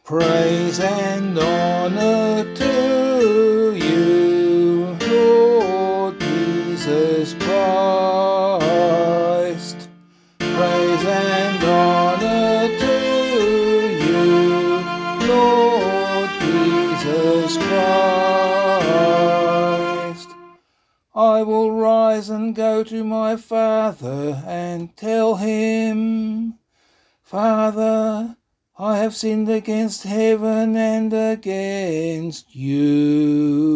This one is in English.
Praise and honor to you, Lord Jesus Christ. Praise and honor to you, Lord Jesus Christ. I will rise and go to my Father and tell him, Father, I have sinned against heaven and against you.